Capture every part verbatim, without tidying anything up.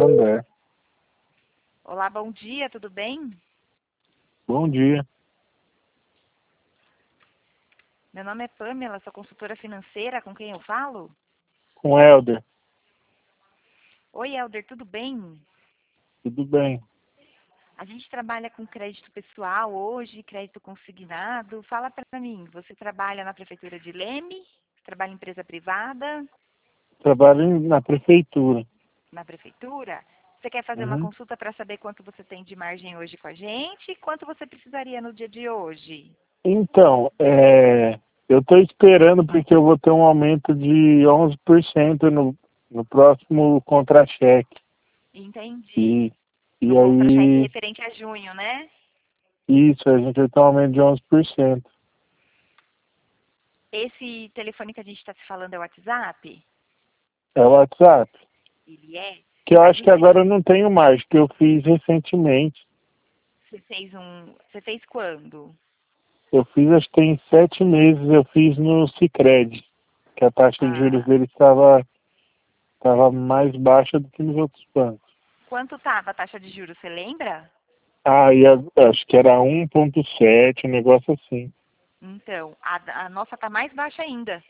Santander. Olá, bom dia, tudo bem? Bom dia. Meu nome é Pamela, sou consultora financeira, com quem eu falo? Com Helder. Oi, Helder, tudo bem? Tudo bem. A gente trabalha com crédito pessoal hoje, crédito consignado. Fala para mim, você trabalha na prefeitura de Leme? Trabalha em empresa privada? Trabalho em- na prefeitura. Na prefeitura? Você quer fazer uma Uhum. consulta para saber quanto você tem de margem hoje com a gente e quanto você precisaria no dia de hoje? Então, é, eu estou esperando porque eu vou ter um aumento de onze por cento no, no próximo contra-cheque. Entendi. E, No e contra-cheque aí, referente a junho, né? isso, a gente vai ter um aumento de onze por cento. Esse telefone que a gente está se falando é o WhatsApp? É o WhatsApp. Ele é? Que eu A acho que gente vai. agora eu não tenho mais, que eu fiz recentemente. Você fez um. Você fez quando? Eu fiz, acho que tem sete meses, eu fiz no Sicredi, que a taxa de juros Ah, dele estava estava mais baixa do que nos outros bancos. quanto estava a taxa de juros, você lembra? Ah, e a- acho que era um ponto sete, um negócio assim. Então, a, a nossa está mais baixa ainda.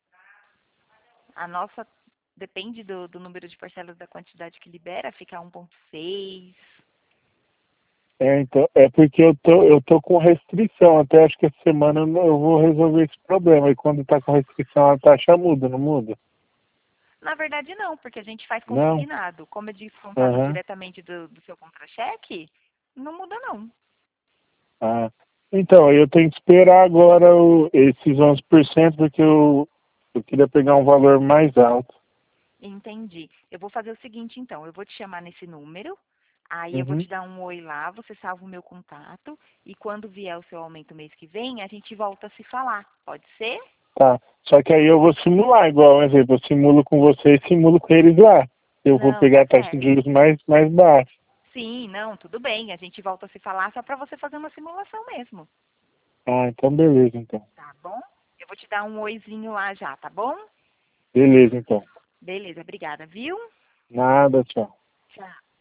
A nossa depende do, do número de parcelas da quantidade que libera, fica um ponto seis. É, então, é porque eu tô, eu tô com restrição, até acho que essa semana eu não- eu vou resolver esse problema. E quando tá com restrição, a taxa muda, não muda? Na verdade, não, porque a gente faz Não? consignado. Como é descontado Aham. diretamente do, do seu contra-cheque, não muda, não. Ah. Então, eu tenho que esperar agora o, esses onze por cento porque eu, eu queria pegar um valor mais alto. Entendi. Eu vou fazer o seguinte, então. Eu vou te chamar nesse número. Aí eu vou Uhum. te dar um oi lá, você salva o meu contato. E quando vier o seu aumento mês que vem, a gente volta a se falar. Pode ser? Tá. Só que aí eu vou simular igual, um exemplo, eu simulo com você e simulo com eles lá. Eu vou Não, pegar tá a taxa de certo. juros mais, mais baixa. Sim, não, tudo bem. A gente volta a se falar só para você fazer uma simulação mesmo. Ah, então beleza, então. Tá bom? Eu vou te dar um oizinho lá já, tá bom? Beleza, então. Beleza, obrigada, viu? Nada, tchau. Tchau.